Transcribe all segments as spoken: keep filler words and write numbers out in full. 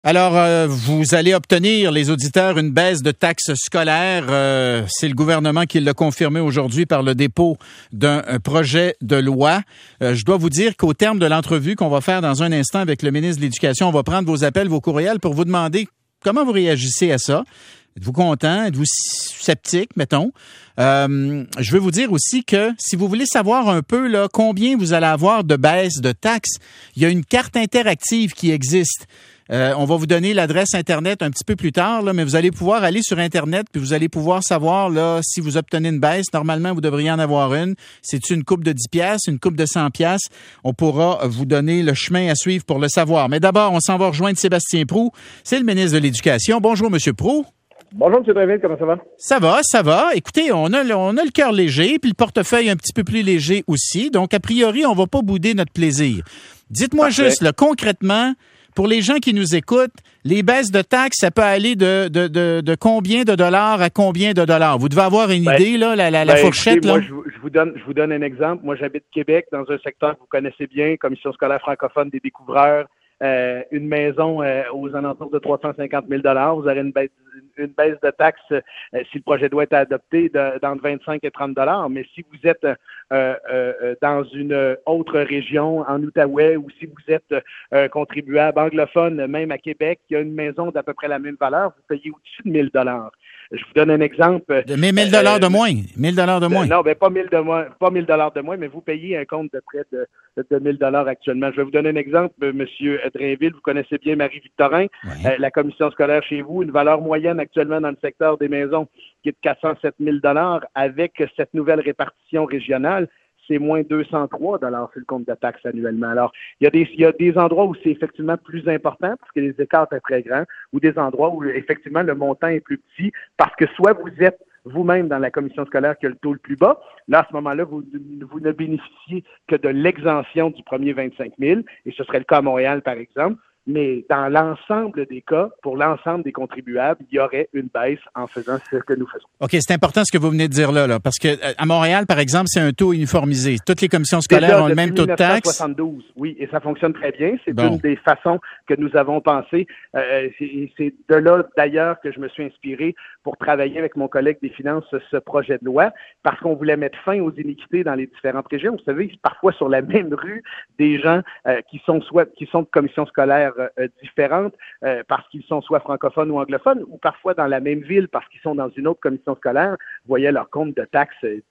Alors, euh, vous allez obtenir, les auditeurs, une baisse de taxes scolaires. Euh, c'est le gouvernement qui l'a confirmé aujourd'hui par le dépôt d'un projet de loi. Euh, je dois vous dire qu'au terme de l'entrevue qu'on va faire dans un instant avec le ministre de l'Éducation, on va prendre vos appels, vos courriels pour vous demander comment vous réagissez à ça. Êtes-vous content? Êtes-vous sceptique, mettons? Euh, je veux vous dire aussi que si vous voulez savoir un peu là combien vous allez avoir de baisse de taxes, il y a une carte interactive qui existe. Euh, on va vous donner l'adresse Internet un petit peu plus tard, là, mais vous allez pouvoir aller sur Internet puis vous allez pouvoir savoir là si vous obtenez une baisse. Normalement, vous devriez en avoir une. C'est une coupe de dix piastres, une coupe de cent piastres. On pourra vous donner le chemin à suivre pour le savoir. Mais d'abord, on s'en va rejoindre Sébastien Proulx. C'est le ministre de l'Éducation. Bonjour, Monsieur Proulx. Bonjour, M. Drainville, comment ça va? Ça va, ça va. Écoutez, on a, on a le cœur léger, puis le portefeuille un petit peu plus léger aussi. Donc, a priori, on va pas bouder notre plaisir. Dites-moi Parfait. juste, là, concrètement, pour les gens qui nous écoutent, les baisses de taxes, ça peut aller de, de, de, de combien de dollars à combien de dollars? Vous devez avoir une ben, idée, là, la, la, la ben, fourchette, écoutez, là? Moi, je, je, vous donne, je vous donne un exemple. Moi, j'habite Québec, dans un secteur que vous connaissez bien, Commission scolaire francophone des découvreurs. Euh, une maison euh, aux alentours de trois cent cinquante mille dollars. Vous aurez une baisse, une baisse de taxes euh, si le projet doit être adopté de, d'entre vingt-cinq et trente dollars. Mais si vous êtes euh, euh, dans une autre région, en Outaouais, ou si vous êtes euh, contribuable anglophone, même à Québec, il y a une maison d'à peu près la même valeur, vous payez au-dessus de mille dollars. Je vous donne un exemple. De, mais mille dollars euh, de moins. mille dollars de moins. Non, ben pas mille de moins, pas mille dollars de moins, mais vous payez un compte de près de, de mille dollars actuellement. Je vais vous donner un exemple, Monsieur Drainville. Vous connaissez bien Marie-Victorin. Oui. Euh, la commission scolaire chez vous, une valeur moyenne actuellement dans le secteur des maisons qui est de quatre cent sept mille dollars. Avec cette nouvelle répartition régionale, c'est moins deux cent trois dollars sur le compte de taxes annuellement. Alors, il y a des, il y a des endroits où c'est effectivement plus important parce que les écarts sont très grands, ou des endroits où effectivement le montant est plus petit parce que soit vous êtes vous-même dans la commission scolaire qui a le taux le plus bas, là, à ce moment-là, vous, vous ne bénéficiez que de l'exemption du premier vingt-cinq mille, et ce serait le cas à Montréal, par exemple. Mais dans l'ensemble des cas, pour l'ensemble des contribuables, il y aurait une baisse en faisant ce que nous faisons. OK, c'est important ce que vous venez de dire là, là parce que à Montréal, par exemple, c'est un taux uniformisé. Toutes les commissions scolaires Déjà, ont le même taux de taxe. dix-neuf cent soixante-douze, oui, et ça fonctionne très bien. C'est bon. Une des façons que nous avons pensé. Euh, c'est, c'est de là, d'ailleurs, que je me suis inspiré pour travailler avec mon collègue des finances ce, ce projet de loi, parce qu'on voulait mettre fin aux iniquités dans les différentes régions. Vous savez, parfois sur la même rue, des gens euh, qui sont soit qui sont de commissions scolaires Euh, différentes euh, parce qu'ils sont soit francophones ou anglophones, ou parfois dans la même ville parce qu'ils sont dans une autre commission scolaire, voyaient leur compte de taxes euh,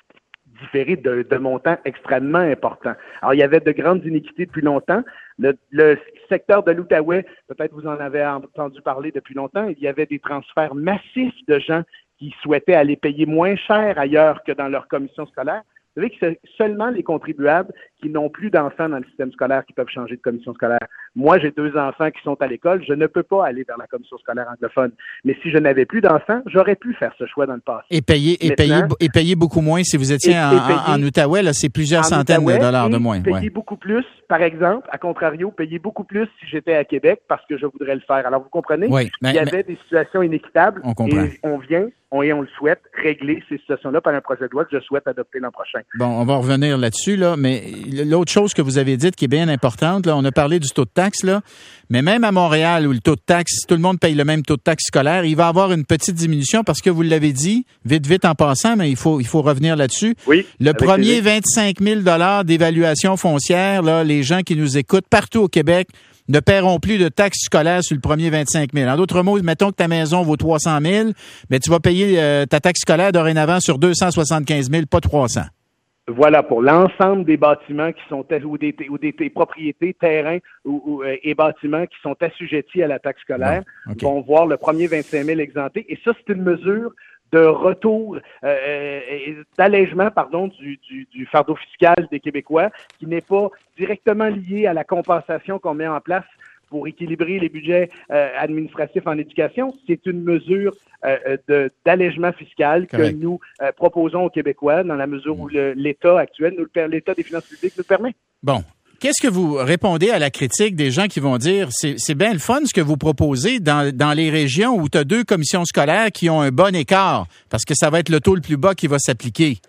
différé de, de montants extrêmement importants. Alors, il y avait de grandes iniquités depuis longtemps. Le, le secteur de l'Outaouais, peut-être vous en avez entendu parler depuis longtemps, il y avait des transferts massifs de gens qui souhaitaient aller payer moins cher ailleurs que dans leur commission scolaire. Vous savez que c'est seulement les contribuables qui n'ont plus d'enfants dans le système scolaire qui peuvent changer de commission scolaire. Moi, j'ai deux enfants qui sont à l'école. Je ne peux pas aller vers la commission scolaire anglophone. Mais si je n'avais plus d'enfants, j'aurais pu faire ce choix dans le passé. Et payer, et payer, et payer beaucoup moins si vous étiez et, en, et payer, en, en Outaouais, là, c'est plusieurs centaines Outaouais, de dollars de moins. Payer ouais. beaucoup plus, par exemple, à contrario, payer beaucoup plus si j'étais à Québec parce que je voudrais le faire. Alors, vous comprenez? Oui, mais, il y avait mais, des situations inéquitables. On comprend. Et on vient, on, et on le souhaite, régler ces situations-là par un projet de loi que je souhaite adopter l'an prochain. Bon, on va revenir là-dessus, là, mais l'autre chose que vous avez dite qui est bien importante, là, on a parlé du taux de taxe, là, mais même à Montréal où le taux de taxe, tout le monde paye le même taux de taxe scolaire, il va y avoir une petite diminution parce que vous l'avez dit, vite, vite en passant, mais il faut, il faut revenir là-dessus. Oui. Le premier vingt-cinq mille dollars d'évaluation foncière, là, les gens qui nous écoutent partout au Québec ne paieront plus de taxes scolaires sur le premier vingt-cinq mille. En d'autres mots, mettons que ta maison vaut trois cent mille, mais tu vas payer euh, ta taxe scolaire dorénavant sur deux cent soixante-quinze mille, pas trois cents. Voilà, pour l'ensemble des bâtiments qui sont, ou des, ou des, des propriétés, terrains ou, ou, et bâtiments qui sont assujettis à la taxe scolaire, bon, okay. vont voir le premier vingt-cinq mille exempté. Et ça, c'est une mesure de retour, euh, d'allègement, pardon, du, du, du fardeau fiscal des Québécois, qui n'est pas directement lié à la compensation qu'on met en place pour équilibrer les budgets euh, administratifs en éducation. C'est une mesure euh, de, d'allègement fiscal Correct. que nous euh, proposons aux Québécois dans la mesure où le, l'État actuel, nous, l'État des finances publiques nous le permet. Bon. Qu'est-ce que vous répondez à la critique des gens qui vont dire c'est, c'est bien le fun ce que vous proposez dans, dans les régions où tu as deux commissions scolaires qui ont un bon écart parce que ça va être le taux le plus bas qui va s'appliquer?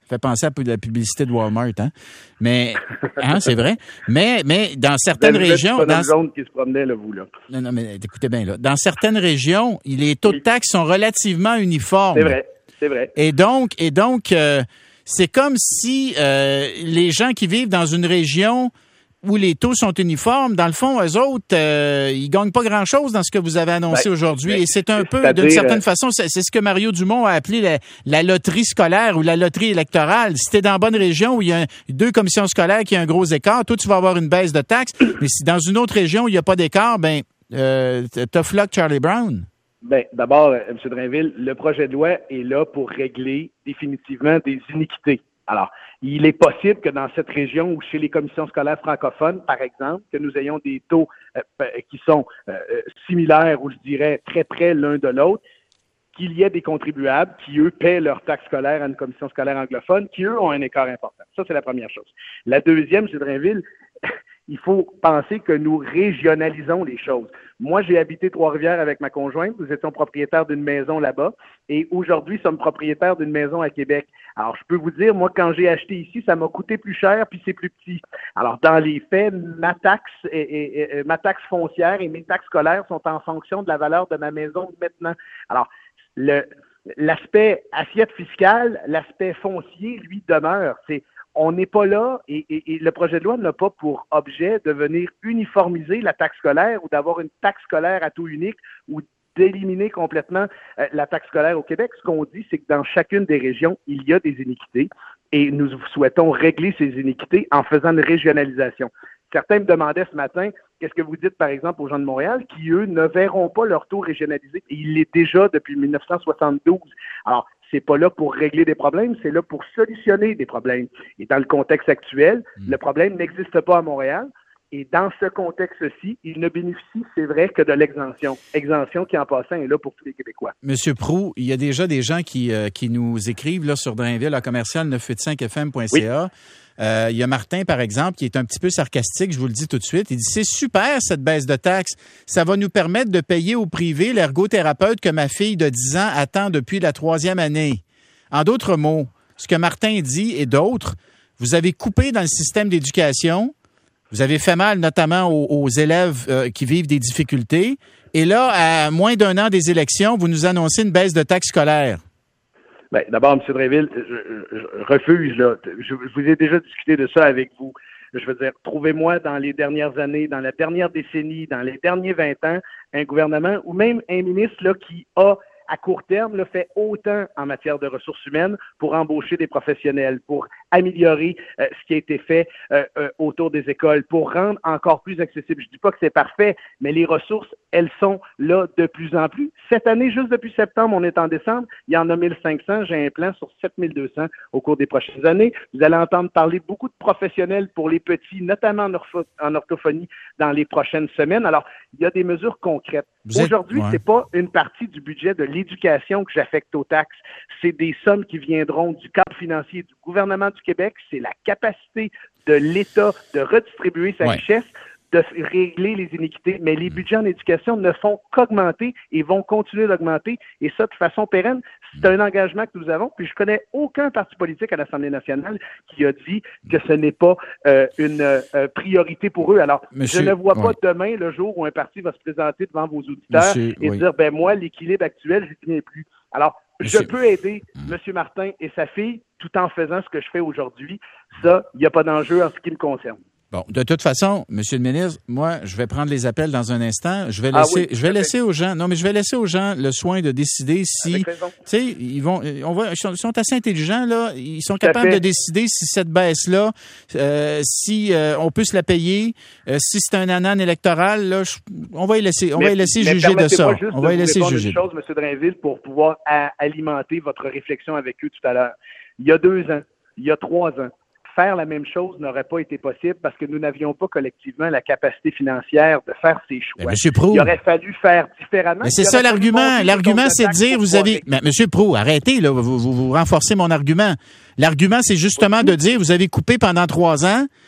fait penser à la publicité de Walmart, hein. Mais, hein, c'est vrai. Mais, mais dans certaines vous régions. Pas dans zone qui se promenait, là, vous, là. Non, non, mais écoutez bien, là. Dans certaines régions, les taux de taxes sont relativement uniformes. C'est vrai, c'est vrai. Et donc, et donc, euh, c'est comme si euh, les gens qui vivent dans une région où les taux sont uniformes, dans le fond, eux autres, euh, ils gagnent pas grand-chose dans ce que vous avez annoncé ben, aujourd'hui. Ben, et c'est un peu, d'une certaine façon, c'est, c'est ce que Mario Dumont a appelé la, la loterie scolaire ou la loterie électorale. Si t'es dans la bonne région où il y a un, deux commissions scolaires qui ont un gros écart, toi, tu vas avoir une baisse de taxes. Mais si dans une autre région où il n'y a pas d'écart, ben, euh, tough luck, Charlie Brown. Ben, d'abord, M. Drainville, le projet de loi est là pour régler définitivement des iniquités. Alors, il est possible que dans cette région ou chez les commissions scolaires francophones, par exemple, que nous ayons des taux euh, qui sont euh, similaires ou je dirais très près l'un de l'autre, qu'il y ait des contribuables qui, eux, paient leur taxe scolaire à une commission scolaire anglophone, qui, eux, ont un écart important. Ça, c'est la première chose. La deuxième, M. Drainville, il faut penser que nous régionalisons les choses. Moi, j'ai habité Trois-Rivières avec ma conjointe. Nous étions propriétaires d'une maison là-bas. Et aujourd'hui, sommes propriétaires d'une maison à Québec. Alors, je peux vous dire, moi, quand j'ai acheté ici, ça m'a coûté plus cher, puis c'est plus petit. Alors, dans les faits, ma taxe, et, et, et, ma taxe foncière et mes taxes scolaires sont en fonction de la valeur de ma maison maintenant. Alors, le, l'aspect assiette fiscale, l'aspect foncier, lui, demeure. C'est On n'est pas là, et, et, et le projet de loi n'a pas pour objet de venir uniformiser la taxe scolaire ou d'avoir une taxe scolaire à taux unique ou d'éliminer complètement euh, la taxe scolaire au Québec. Ce qu'on dit, c'est que dans chacune des régions, il y a des iniquités et nous souhaitons régler ces iniquités en faisant une régionalisation. Certains me demandaient ce matin, qu'est-ce que vous dites, par exemple, aux gens de Montréal qui, eux, ne verront pas leur taux régionalisé. Et il l'est déjà depuis dix-neuf cent soixante-douze. Alors, c'est pas là pour régler des problèmes, c'est là pour solutionner des problèmes. Et dans le contexte actuel, mmh. le problème n'existe pas à Montréal. Et dans ce contexte-ci, il ne bénéficie, c'est vrai, que de l'exemption. Exemption qui, en passant, est là pour tous les Québécois. Monsieur Proulx, il y a déjà des gens qui, euh, qui nous écrivent là sur Drainville à commercial neuf cent quatre-vingt-cinq F M point C A. Oui. Euh, il y a Martin, par exemple, qui est un petit peu sarcastique, je vous le dis tout de suite. Il dit « C'est super, cette baisse de taxes. Ça va nous permettre de payer au privé l'ergothérapeute que ma fille de dix ans attend depuis la troisième année. » En d'autres mots, ce que Martin dit et d'autres, vous avez coupé dans le système d'éducation. Vous avez fait mal notamment aux, aux élèves euh, qui vivent des difficultés. Et là, à moins d'un an des élections, vous nous annoncez une baisse de taxes scolaires. Bien, d'abord, M. Drainville, je, je, je refuse, là. Je, je vous ai déjà discuté de ça avec vous. Je veux dire, trouvez-moi dans les dernières années, dans la dernière décennie, dans les derniers vingt ans, un gouvernement ou même un ministre là qui a à court terme, là, fait autant en matière de ressources humaines pour embaucher des professionnels, pour améliorer euh, ce qui a été fait euh, euh, autour des écoles, pour rendre encore plus accessible. Je dis pas que c'est parfait, mais les ressources, elles sont là de plus en plus. Cette année, juste depuis septembre, on est en décembre, il y en a mille cinq cents. J'ai un plan sur sept mille deux cents au cours des prochaines années. Vous allez entendre parler beaucoup de professionnels pour les petits, notamment en, ortho- en orthophonie, dans les prochaines semaines. Alors, il y a des mesures concrètes. Vous Aujourd'hui, êtes... ouais. c'est pas une partie du budget de l'éducation que j'affecte aux taxes. C'est des sommes qui viendront du cadre financier du gouvernement du Québec. C'est la capacité de l'État de redistribuer sa ouais. richesse, de régler les iniquités. Mais les budgets en éducation ne font qu'augmenter et vont continuer d'augmenter. Et ça, de façon pérenne, c'est un engagement que nous avons. Puis je connais aucun parti politique à l'Assemblée nationale qui a dit que ce n'est pas euh, une euh, priorité pour eux. Alors, Monsieur, je ne vois ouais. pas demain le jour où un parti va se présenter devant vos auditeurs Monsieur, et oui. dire, ben moi, l'équilibre actuel, je n'y tiens plus. Alors, Monsieur... je peux aider M. Martin et sa fille tout en faisant ce que je fais aujourd'hui. Ça, il n'y a pas d'enjeu en ce qui me concerne. Bon, de toute façon, Monsieur le ministre, moi, je vais prendre les appels dans un instant. Je vais laisser, ah oui, je vais laisser aux gens, non, mais je vais laisser aux gens le soin de décider si, tu sais, ils vont, on va, ils sont, ils sont assez intelligents là, ils sont tout capables de décider si cette baisse-là, euh, si euh, on peut se la payer, euh, si c'est un ananas électoral, là, je, on va y laisser, on mais, va y laisser juger de ça. On va y laisser juger. Une chose, M. Drainville, pour pouvoir a, alimenter votre réflexion avec eux tout à l'heure. Il y a deux ans, il y a trois ans. Faire la même chose n'aurait pas été possible parce que nous n'avions pas collectivement la capacité financière de faire ces choix. Mais Monsieur Proulx, il aurait fallu faire différemment. Mais c'est ça l'argument. L'argument, c'est de dire, vous avez... Mais Monsieur Proulx, arrêtez, là, vous, vous, vous renforcez mon argument. L'argument, c'est justement de dire, vous avez coupé pendant trois ans,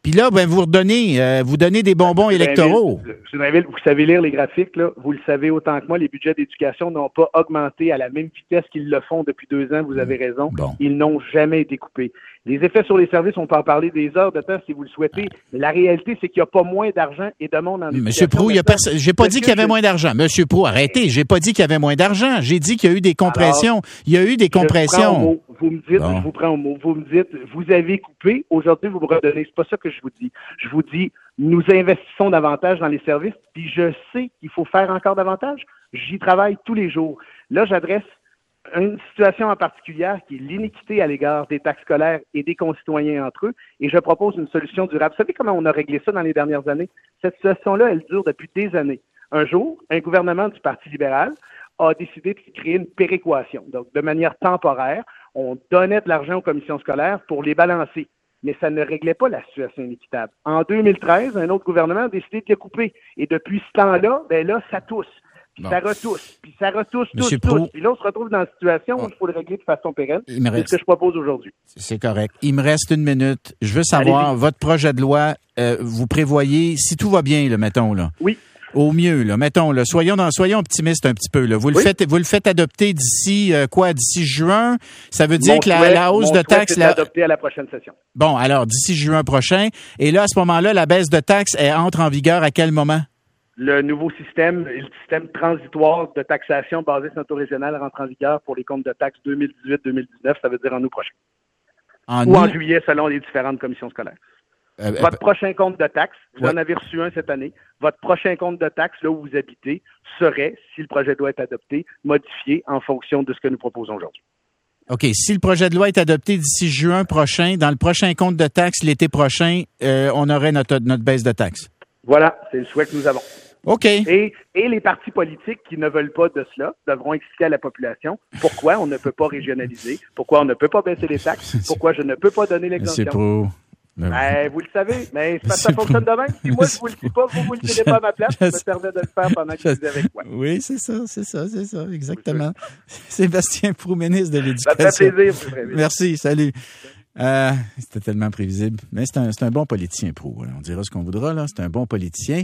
Puis là, ben, vous redonnez, euh, vous donnez des bonbons ben, électoraux. Je vous, vous savez lire les graphiques, là. Vous le savez autant que moi, les budgets d'éducation n'ont pas augmenté à la même vitesse qu'ils le font depuis deux ans, vous avez raison. Bon. Ils n'ont jamais été coupés. Les effets sur les services, on peut en parler des heures de temps si vous le souhaitez, mais la réalité, c'est qu'il n'y a pas moins d'argent et de monde en éducation. Monsieur Proulx, il y a pers- j'ai pas dit qu'il y avait je... moins d'argent. Monsieur Proulx, arrêtez, j'ai pas dit qu'il y avait moins d'argent. J'ai dit qu'il y a eu des compressions. Alors, il y a eu des compressions. Vous me dites, bon. je vous prends au mot, vous me dites, vous avez coupé, aujourd'hui vous me redonnez. C'est pas ça que je vous dis. Je vous dis, nous investissons davantage dans les services, puis je sais qu'il faut faire encore davantage. J'y travaille tous les jours. Là, j'adresse une situation en particulier qui est l'iniquité à l'égard des taxes scolaires et des concitoyens entre eux, et je propose une solution durable. Vous savez comment on a réglé ça dans les dernières années? Cette situation-là, elle dure depuis des années. Un jour, un gouvernement du Parti libéral a décidé de créer une péréquation. Donc, de manière temporaire, on donnait de l'argent aux commissions scolaires pour les balancer. Mais ça ne réglait pas la situation inéquitable. En deux mille treize, un autre gouvernement a décidé de les couper. Et depuis ce temps-là, ben là, ça tousse. Puis bon. ça retousse, puis ça retousse, tousse, tousse. Puis là, on se retrouve dans une situation où il faut le régler de façon pérenne. C'est reste... ce que je propose aujourd'hui. C'est correct. Il me reste une minute. Je veux savoir, Allez-y. votre projet de loi, euh, vous prévoyez, si tout va bien, là, mettons, là. Oui. Au mieux, là, mettons, là, soyons, dans, soyons optimistes un petit peu. Là. Vous, oui. le faites, vous le faites adopter d'ici euh, quoi, d'ici juin? Ça veut dire mon que la, souhait, la hausse de taxes... La... adopté à la prochaine session. Bon, alors, d'ici juin prochain. Et là, à ce moment-là, la baisse de taxes, elle entre en vigueur à quel moment? Le nouveau système, le système transitoire de taxation basé sur un taux régional rentre en vigueur pour les comptes de taxes deux mille dix-huit deux mille dix-neuf, ça veut dire en août prochain. En Ou août... en juillet, selon les différentes commissions scolaires. Euh, Votre euh, prochain compte de taxes, vous ouais. en avez reçu un cette année, votre prochain compte de taxes, là où vous habitez, serait, si le projet de loi est adopté, modifié en fonction de ce que nous proposons aujourd'hui. OK. Si le projet de loi est adopté d'ici juin prochain, dans le prochain compte de taxes l'été prochain, euh, on aurait notre, notre baisse de taxes. Voilà, c'est le souhait que nous avons. OK. Et, et les partis politiques qui ne veulent pas de cela devront expliquer à la population pourquoi on ne peut pas régionaliser, pourquoi on ne peut pas baisser les taxes, pourquoi je ne peux pas donner l'exemption. C'est pro. Ben, vous le savez, mais c'est parce que ça fonctionne de même. Si moi, je vous le dis pas, vous vous le direz pas à ma place, ça me permet de le faire pendant que je suis avec moi. Oui, c'est ça, c'est ça, c'est ça, exactement. Sébastien Proulx, ministre de l'Éducation. Ça fait plaisir, vous Merci, salut. Euh, c'était tellement prévisible. Mais c'est un, c'est un bon politicien, Proulx. On dira ce qu'on voudra, là. C'est un bon politicien.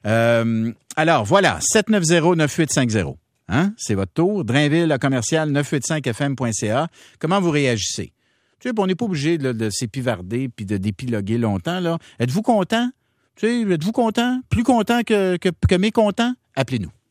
Euh, alors, voilà, sept neuf zéro neuf huit cinq zéro. Hein? C'est votre tour. Drainville, commercial, neuf huit cinq f m point c a. Comment vous réagissez? Tu sais, on n'est pas obligé là, de s'épivarder puis de d'épiloguer longtemps. Là. Êtes-vous content? Tu sais, êtes-vous content? Plus content que, que, que mécontent? Appelez-nous.